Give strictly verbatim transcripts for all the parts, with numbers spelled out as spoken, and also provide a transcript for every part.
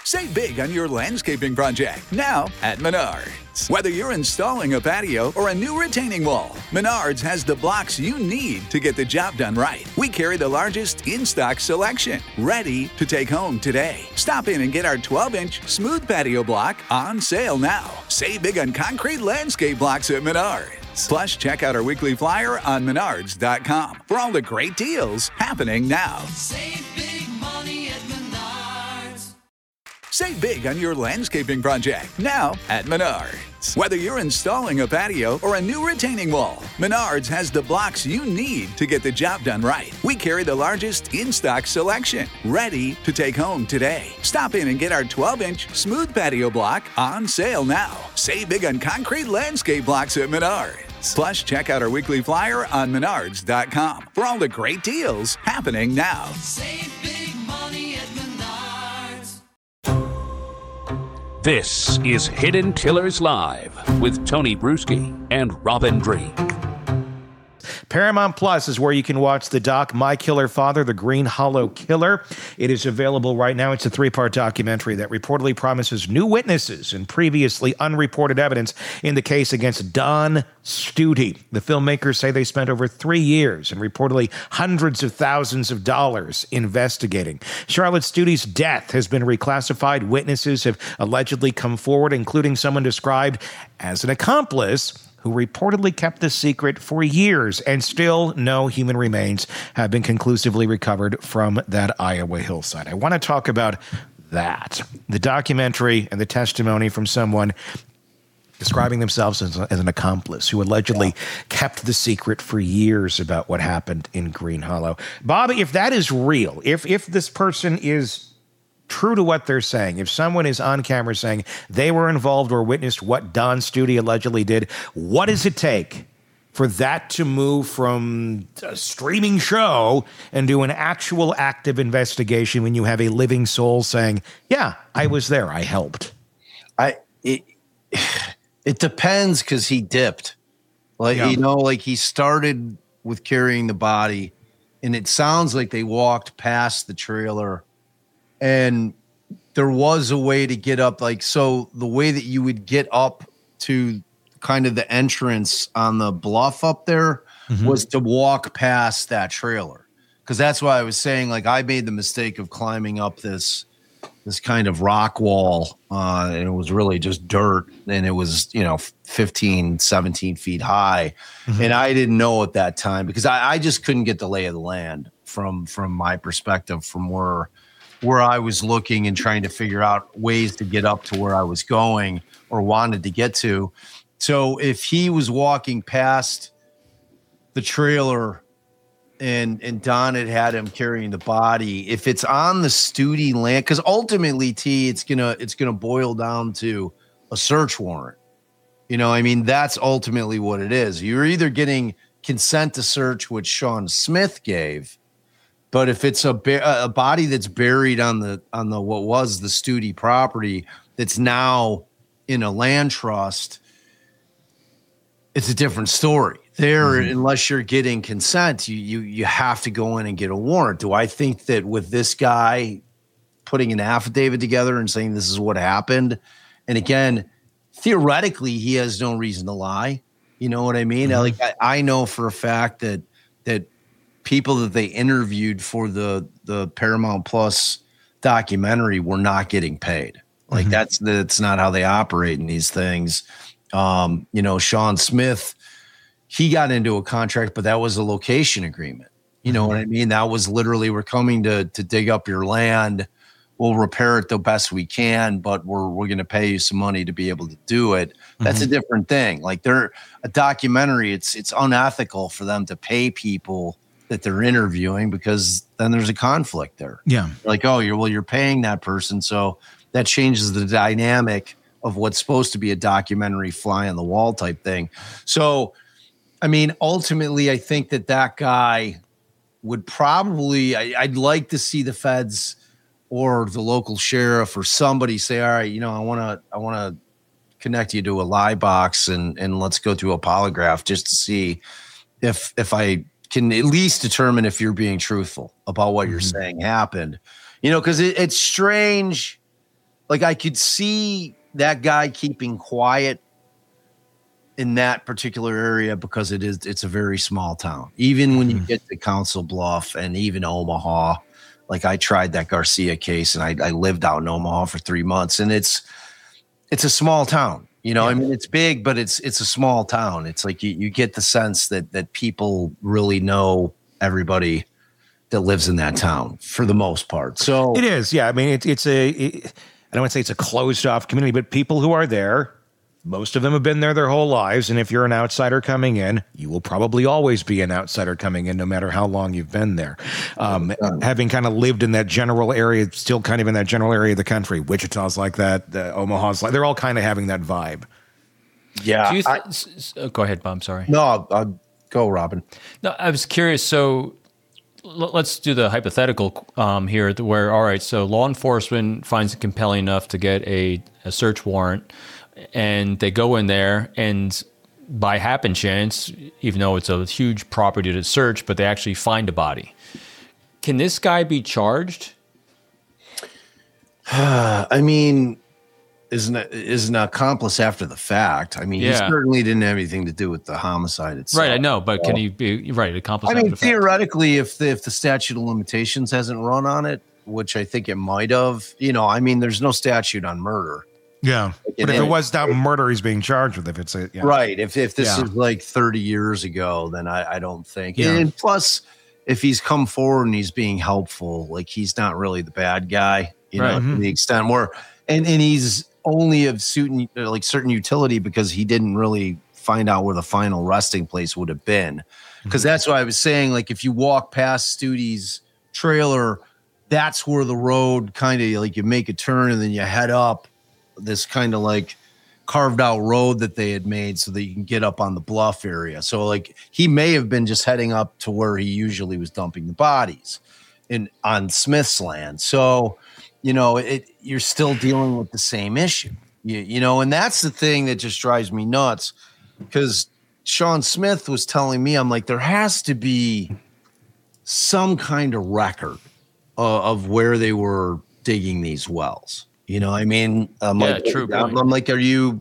Save big on your landscaping project now at Menards. Whether you're installing a patio or a new retaining wall, Menards has the blocks you need to get the job done right. We carry the largest in-stock selection, ready to take home today. Stop in and get our twelve-inch smooth patio block on sale now. Save big on concrete landscape blocks at Menards. Plus, check out our weekly flyer on menards dot com for all the great deals happening now. Save big money at Menards. Save big on your landscaping project now at Menards. Whether you're installing a patio or a new retaining wall, Menards has the blocks you need to get the job done right. We carry the largest in-stock selection, ready to take home today. Stop in and get our twelve-inch smooth patio block on sale now. Save big on concrete landscape blocks at Menards. Plus, check out our weekly flyer on menards dot com for all the great deals happening now. Save big money at Menards. This is Hidden Tillers Live with Tony Bruschi and Robin Dream. Paramount Plus is where you can watch the doc My Killer Father, The Green Hollow Killer. It is available right now. It's a three-part documentary that reportedly promises new witnesses and previously unreported evidence in the case against Don Stute. The filmmakers say they spent over three years and reportedly hundreds of thousands of dollars investigating. Charlotte Stute's death has been reclassified. Witnesses have allegedly come forward, including someone described as an accomplice who reportedly kept the secret for years, and still no human remains have been conclusively recovered from that Iowa hillside. I want to talk about that, the documentary and the testimony from someone describing themselves as, a, as an accomplice who allegedly yeah. kept the secret for years about what happened in Green Hollow. Bobby, if that is real, if if this person is true to what they're saying, if someone is on camera saying they were involved or witnessed what Don Stute allegedly did, what does it take for that to move from a streaming show into an actual active investigation when you have a living soul saying, yeah, I was there, I helped? I it, it depends, because he dipped. Like, yeah. you know, like he started with carrying the body, and it sounds like they walked past the trailer. And there was a way to get up, like, so the way that you would get up to kind of the entrance on the bluff up there mm-hmm. was to walk past that trailer. Because that's why I was saying, like, I made the mistake of climbing up this this kind of rock wall, uh, and it was really just dirt, and it was, you know, fifteen, seventeen feet high. Mm-hmm. And I didn't know at that time, because I, I just couldn't get the lay of the land from from my perspective, from where where I was looking and trying to figure out ways to get up to where I was going or wanted to get to. So if he was walking past the trailer and and Don had had him carrying the body, if it's on the Stute land, because ultimately, T, it's gonna it's gonna boil down to a search warrant. You know, I mean, that's ultimately what it is. You're either getting consent to search, which Sean Smith gave. But if it's a ba- a body that's buried on the on the what was the Stute property that's now in a land trust, it's a different story. There, mm-hmm. unless you're getting consent, you you you have to go in and get a warrant. Do I think that with this guy putting an affidavit together and saying this is what happened, and again, theoretically, he has no reason to lie. You know what I mean? Mm-hmm. Like I, I know for a fact that that. people that they interviewed for the the Paramount Plus documentary were not getting paid. Like mm-hmm. that's that's not how they operate in these things. Um, you know, Sean Smith, he got into a contract, but that was a location agreement. You know mm-hmm. what I mean? That was literally, we're coming to to dig up your land. We'll repair it the best we can, but we're we're going to pay you some money to be able to do it. That's mm-hmm. a different thing. Like they're a documentary. It's it's unethical for them to pay people that they're interviewing, because then there's a conflict there. Yeah. Like, oh, you're, well, you're paying that person. So that changes the dynamic of what's supposed to be a documentary fly on the wall type thing. So, I mean, ultimately, I think that that guy would probably, I, I'd like to see the feds or the local sheriff or somebody say, all right, you know, I want to, I want to connect you to a lie box and, and let's go through a polygraph just to see if, if I, can at least determine if you're being truthful about what mm-hmm. you're saying happened, you know, because it, it's strange like I could see that guy keeping quiet in that particular area because it is it's a very small town. Even when you get to Council Bluff and even Omaha, like I tried that Garcia case and I, I lived out in Omaha for three months and it's it's a small town. You know, yeah. I mean it's big, but it's it's a small town. It's like you, you get the sense that that people really know everybody that lives in that town for the most part. So it is, yeah. I mean it's it's a it, I don't want to say it's a closed off community, but people who are there, most of them have been there their whole lives. And if you're an outsider coming in, you will probably always be an outsider coming in, no matter how long you've been there. Um, having kind of lived in that general area, still kind of in that general area of the country, Wichita's like that, the Omaha's like, they're all kind of having that vibe. Yeah. Do you th- I, s- s- go ahead, Bob. I'm sorry. No, I'll, I'll go, Robin. No, I was curious. So l- let's do the hypothetical um, here where, all right, so law enforcement finds it compelling enough to get a, a search warrant. And they go in there and by happen chance, even though it's a huge property to search, but they actually find a body. Can this guy be charged? I mean, isn't it is an accomplice after the fact? I mean, Yeah. he certainly didn't have anything to do with the homicide itself. Right, I know, but can he be right accomplice? I after mean, the fact? theoretically, if the, if the statute of limitations hasn't run on it, which I think it might have, you know, I mean, there's no statute on murder. Yeah. But if it was that murder he's being charged with, if it's a, yeah. Right. If if this Yeah. is like thirty years ago, then I, I don't think. Yeah. And plus, if he's come forward and he's being helpful, like he's not really the bad guy, you know, Right. to the extent where, and, and he's only of certain, like certain utility because he didn't really find out where the final resting place would have been. Because that's what I was saying. Like if you walk past Studi's trailer, that's where the road kind of like you make a turn and then you head up this kind of like carved out road that they had made so that you can get up on the bluff area. So like he may have been just heading up to where he usually was dumping the bodies in on Smith's land. So, you know, it you're still dealing with the same issue. You, you know, and that's the thing that just drives me nuts because Sean Smith was telling me, I'm like, there has to be some kind of record uh, of where they were digging these wells. You know, I mean, I'm Yeah, like, true I'm, point. I'm like, are you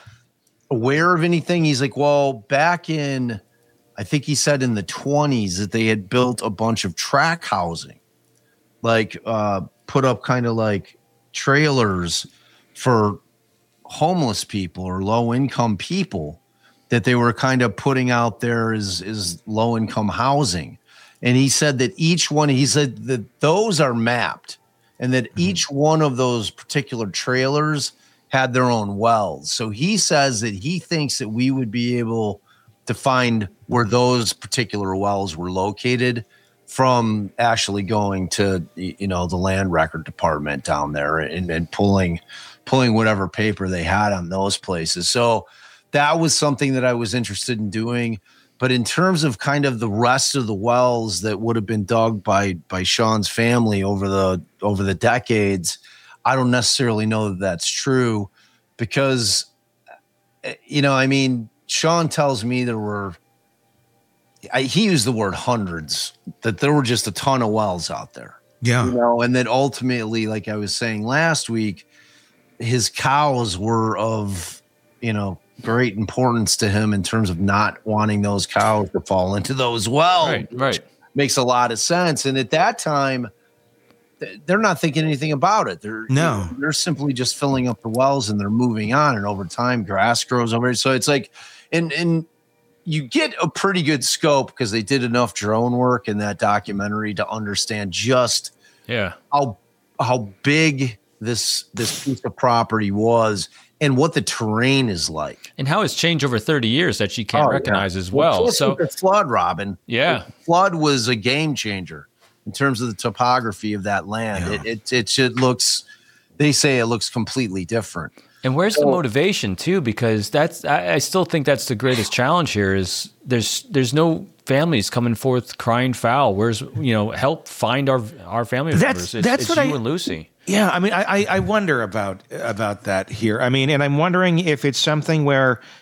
aware of anything? He's like, well, back in, I think he said in the twenties that they had built a bunch of track housing, like uh, put up kind of like trailers for homeless people or low income people that they were kind of putting out there as, as low income housing. And he said that each one, he said that those are mapped. And that each one of those particular trailers had their own wells. So he says that he thinks that we would be able to find where those particular wells were located from actually going to, you know, the land record department down there and, and pulling, pulling whatever paper they had on those places. So that was something that I was interested in doing. But in terms of kind of the rest of the wells that would have been dug by by Sean's family over the over the decades, I don't necessarily know that that's true because, you know, I mean, Sean tells me there were, I, he used the word hundreds, that there were just a ton of wells out there. Yeah. You know, and then ultimately, like I was saying last week, his cows were of, you know, great importance to him in terms of not wanting those cows to fall into those wells. Right, right. Makes a lot of sense. And at that time, th- they're not thinking anything about it. They're No. they're simply just filling up the wells and they're moving on. And over time, grass grows over it. So it's like, and and you get a pretty good scope because they did enough drone work in that documentary to understand just Yeah. how how big this this piece of property was and what the terrain is like. And how it's changed over thirty years that she can't Oh, yeah. recognize as well. plus So with the flood, Robin. Yeah. The flood was a game changer in terms of the topography of that land. Yeah. It, it it it looks. They say it looks completely different. And where's the motivation too? Because that's I, I still think that's the greatest challenge here is there's there's no families coming forth crying foul. Where's you know help find our our family That's- members? It's, that's it's what you I- and Lucy. Yeah, I mean, I, I I wonder about about that here. I mean, and I'm wondering if it's something where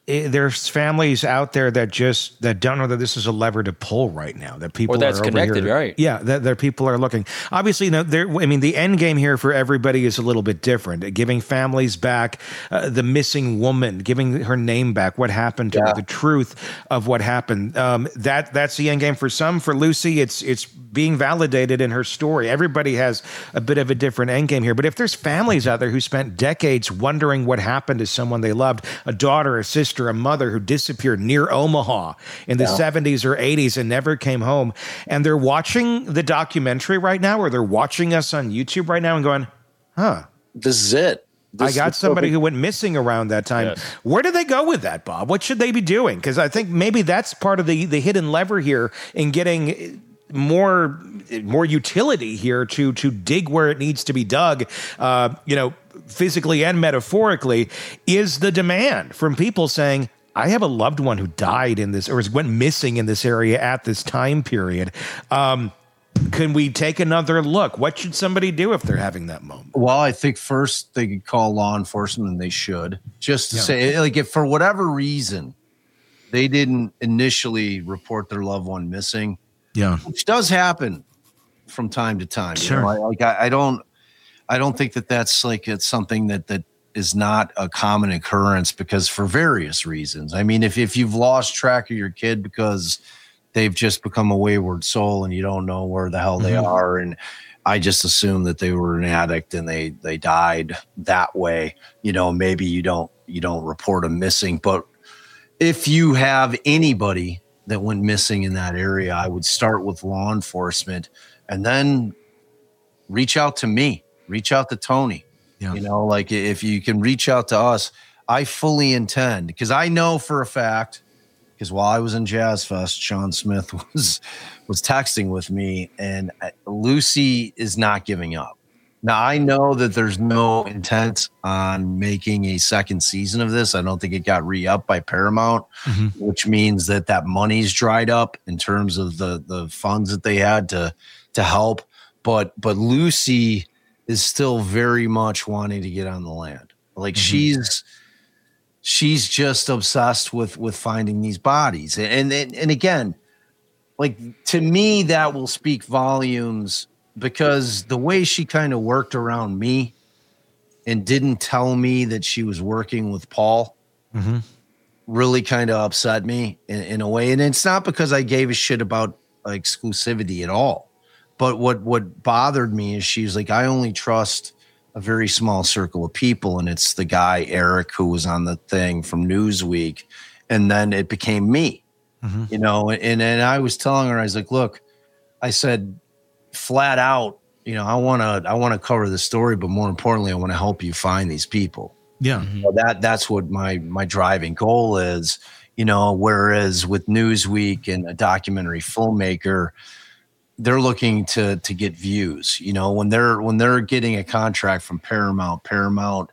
it, there's families out there that just that don't know that this is a lever to pull right now. That people Or that's are over connected, here- right? Yeah, that there people are looking. Obviously, you know, there. I mean, the end game here for everybody is a little bit different. Giving families back uh, the missing woman, giving her name back, what happened to Yeah. her, the truth of what happened. Um, that that's the end game for some. For Lucy, it's it's being validated in her story. Everybody has a bit of a different end game here. But if there's families out there who spent decades wondering what happened to someone they loved, a daughter, a sister, a mother who disappeared near Omaha in the seventies or eighties and never came home, and they're watching the documentary right now, or they're watching us on YouTube right now and going, huh, This is it. This I got is somebody perfect. who went missing around that time. Yes. Where do they go with that, Bob? What should they be doing? Because I think maybe that's part of the, the hidden lever here in getting more more utility here to to dig where it needs to be dug, uh, you know, physically and metaphorically, is the demand from people saying, I have a loved one who died in this or went missing in this area at this time period. Um, can we take another look? What should somebody do if they're having that moment? Well, I think first they could call law enforcement, and they should, just to Yeah. say, like, if for whatever reason they didn't initially report their loved one missing, Yeah. which does happen from time to time. you Sure. know, I, like I, I don't, I don't think that that's like it's something that that is not a common occurrence, because for various reasons. I mean, if if you've lost track of your kid because they've just become a wayward soul and you don't know where the hell they Mhm. are, and I just assume that they were an addict and they they died that way, you know, maybe you don't you don't report them missing. But if you have anybody that went missing in that area, I would start with law enforcement and then reach out to me, reach out to Tony. Yeah. You know, like if you can reach out to us, I fully intend, because I know for a fact, because while I was in Jazz Fest, Sean Smith was was texting with me, and Lucy is not giving up. Now, I know that there's no intent on making a second season of this. I don't think it got re-upped by Paramount, Mhm. which means that that money's dried up in terms of the the funds that they had to to help. But but Lucy is still very much wanting to get on the land. Like she's she's just obsessed with with finding these bodies. And and, and again, like to me, that will speak volumes, because the way she kind of worked around me and didn't tell me that she was working with Paul Mhm. really kind of upset me in, in a way. And it's not because I gave a shit about exclusivity at all. But what what bothered me is she's like, I only trust a very small circle of people, and it's the guy Eric who was on the thing from Newsweek, and then it became me, Mhm. you know. And and I was telling her, I was like, look, I said flat out, you know, I want to I want to cover the story, but more importantly, I want to help you find these people. Yeah. Well, that that's what my my driving goal is, you know. Whereas with Newsweek and a documentary filmmaker, they're looking to to get views. You know, when they're when they're getting a contract from Paramount, Paramount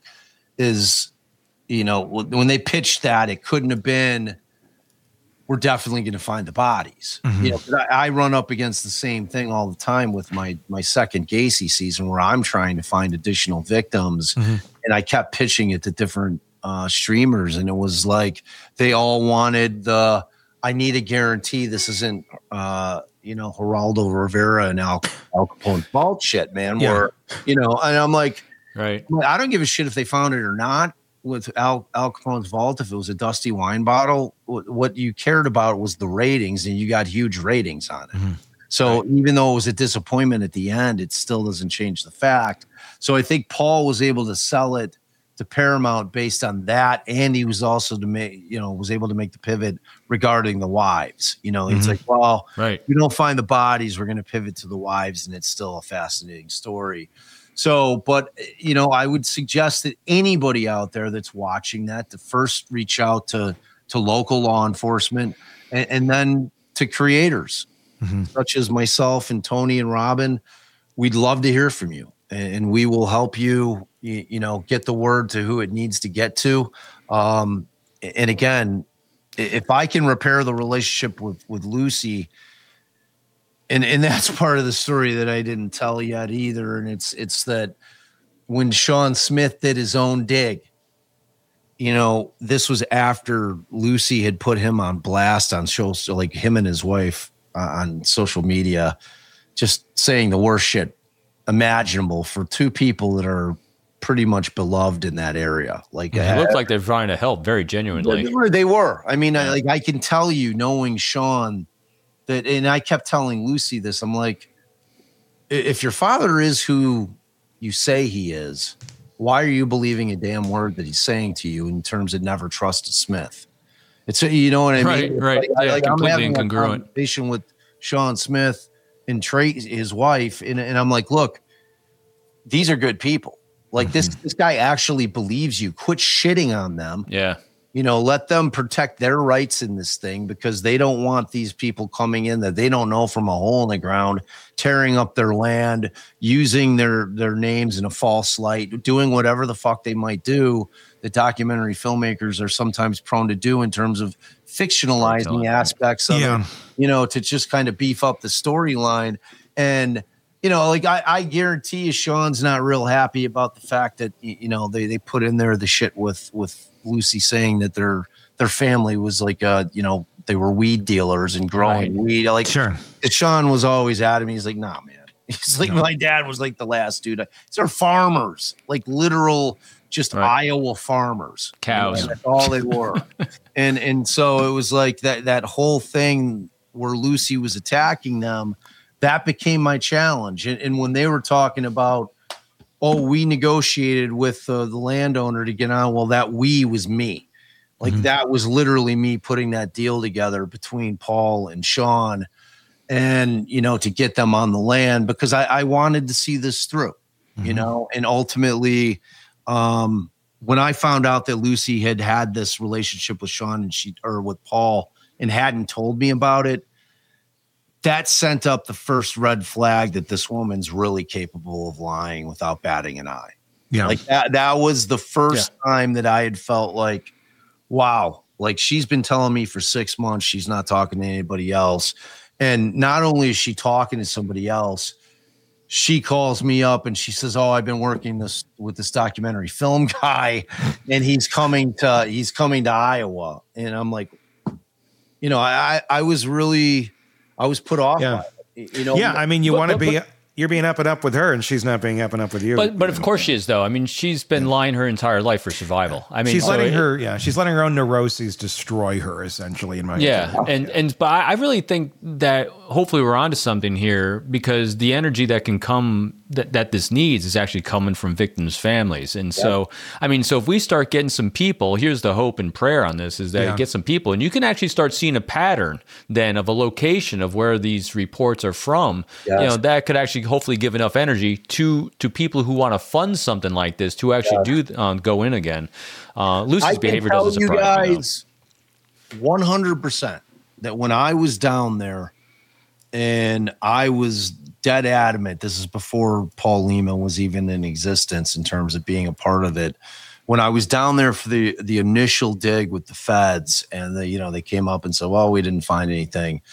is, you know, when they pitched that, it couldn't have been, we're definitely going to find the bodies. Mhm. You know, but I, I run up against the same thing all the time with my my second Gacy season, where I'm trying to find additional victims, Mhm. and I kept pitching it to different uh, streamers, and it was like they all wanted the, I need a guarantee this isn't, uh, you know, Geraldo Rivera and Al, Al Capone fault shit, man. Yeah. Where, you know, and I'm like, Right. I don't give a shit if they found it or not with Al, Al Capone's vault. If it was a dusty wine bottle, what, what you cared about was the ratings, and you got huge ratings on it. Mhm. So even though it was a disappointment at the end, it still doesn't change the fact. So I think Paul was able to sell it to Paramount based on that, and he was also to make, you know, was able to make the pivot regarding the wives. You know, it's Mhm. like, well, Right. we don't find the bodies, we're going to pivot to the wives, and it's still a fascinating story. So, but you know, I would suggest that anybody out there that's watching that to first reach out to to local law enforcement, and, and then to creators Mhm. such as myself and Tony and Robin. We'd love to hear from you, and, and we will help you, you, you know, get the word to who it needs to get to. Um, and again, i- if I can repair the relationship with with Lucy. And and that's part of the story that I didn't tell yet either. And it's it's that when Sean Smith did his own dig, you know, this was after Lucy had put him on blast on shows, like him and his wife uh, on social media, just saying the worst shit imaginable for two people that are pretty much beloved in that area. Like, It uh, looked like they're trying to help very genuinely. They were. They were. I mean, I, like I can tell you, knowing Sean, that, and I kept telling Lucy this. I'm like, i- if your father is who you say he is, why are you believing a damn word that he's saying to you in terms of never trust a Smith? It's you know what I Right, mean? right. Like, Yeah, like I'm completely having a incongruent. conversation with Sean Smith and Trey, his wife, and, and I'm like, look, these are good people. Like this, this guy actually believes you. Quit shitting on them. Yeah. You know, let them protect their rights in this thing because they don't want these people coming in that they don't know from a hole in the ground, tearing up their land, using their their names in a false light, doing whatever the fuck they might do that documentary filmmakers are sometimes prone to do in terms of fictionalizing Storytelling. aspects of Yeah. it, you know, to just kind of beef up the storyline. And you know, like I, I guarantee you, Sean's not real happy about the fact that y- you know they they put in there the shit with with Lucy saying that their their family was like uh you know they were weed dealers and growing Right. weed. Like Sure. Sean was always at him. He's like, nah, man. He's like, my dad was like the last dude. These are farmers, like literal, just Right. Iowa farmers. Cows. You know, that's all they were. and and so it was like that that whole thing where Lucy was attacking them. That became my challenge. And, and when they were talking about, oh, we negotiated with uh, the landowner to get on, well, that we was me. Like that was literally me putting that deal together between Paul and Sean and, you know, to get them on the land because I, I wanted to see this through, you know, and ultimately, um, when I found out that Lucy had had this relationship with Sean and she, or with Paul and hadn't told me about it, that sent up the first red flag that this woman's really capable of lying without batting an eye. Yeah. Like that, that was the first time that I had felt like, wow, like she's been telling me for six months she's not talking to anybody else. And not only is she talking to somebody else, she calls me up and she says, oh, I've been working this with this documentary film guy and he's coming to, he's coming to Iowa. And I'm like, you know, I, I was really, I was put off Yeah. by it. You know, Yeah, I mean, you But- want to but- be but- you're being up and up with her, and she's not being up and up with you. But but of course she is though. I mean, she's been lying her entire life for survival. I mean, she's so letting it- her, yeah, she's letting her own neuroses destroy her, essentially. In my Yeah, opinion. and and but I I really think that hopefully we're onto something here because the energy that can come that, that this needs is actually coming from victims' families, and so I mean, so if we start getting some people, here's the hope and prayer on this is that Yeah. you get some people, and you can actually start seeing a pattern then of a location of where these reports are from. You know, that could actually hopefully give enough energy to to people who want to fund something like this to actually do um, go in again. Uh, Lucy's I can behavior tell doesn't you surprise me. though. guys one hundred percent that when I was down there and I was dead adamant, this is before Paul Lehman was even in existence in terms of being a part of it. When I was down there for the, the initial dig with the feds and the, you know, they came up and said, well, we didn't find anything.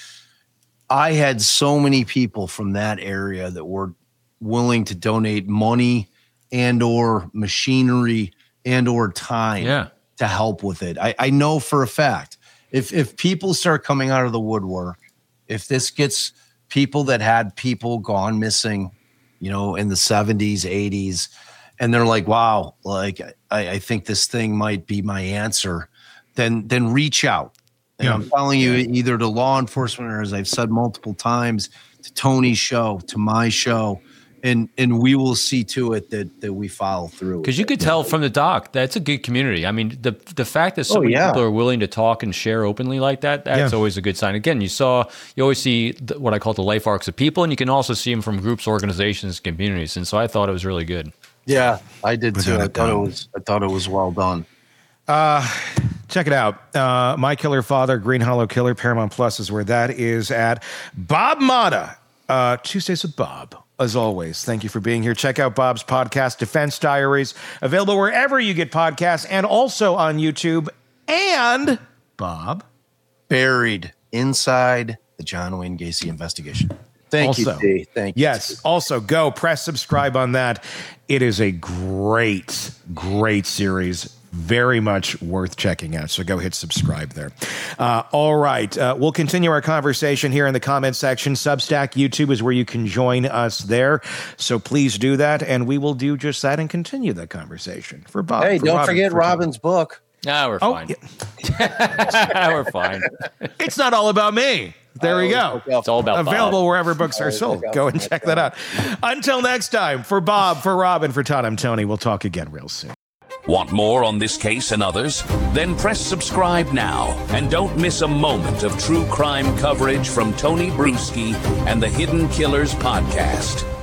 I had so many people from that area that were willing to donate money and or machinery and or time Yeah. to help with it. I, I know for a fact, if if people start coming out of the woodwork, if this gets people that had people gone missing, you know, in the seventies, eighties, and they're like, wow, like I, I think this thing might be my answer, then then reach out. And Yeah. I'm telling you, either to law enforcement or as I've said multiple times, to Tony's show, to my show, and and we will see to it that that we follow through. Because you could tell from the doc that's a good community. I mean, the the fact that so Oh, many yeah. people are willing to talk and share openly like that, that's Yeah. always a good sign. Again, you saw, you always see the, what I call the life arcs of people, and you can also see them from groups, organizations, communities. And so I thought it was really good. Yeah, I did too. Without I a thought it doubt. was I thought it was well done. Check it out. Uh, My Killer Father, Green Hollow Killer, Paramount Plus is where that is at. Bob Mata, uh, Tuesdays with Bob. As always, thank you for being here. Check out Bob's podcast, Defense Diaries, available wherever you get podcasts and also on YouTube. And Bob, Buried inside the John Wayne Gacy investigation. Thank Also, you, D. Thank you. yes, also go press subscribe on that. It is a great, great series. very much worth checking out. So go hit subscribe there. Uh, all right. Uh, we'll continue our conversation here in the comment section. Substack, YouTube is where you can join us there. So please do that. And we will do just that and continue that conversation. For Bob. Hey, for don't Robin, forget for Robin's book. Ah, we're Oh, fine. yeah. We're fine. It's not all about me. There we go. It's all about Available Bob. wherever books are sold. Go and check that out. Until next time, for Bob, for Robin, for Todd, I'm Tony. We'll talk again real soon. Want more on this case and others? Then press subscribe now and don't miss a moment of true crime coverage from Tony Bruschi and the Hidden Killers podcast.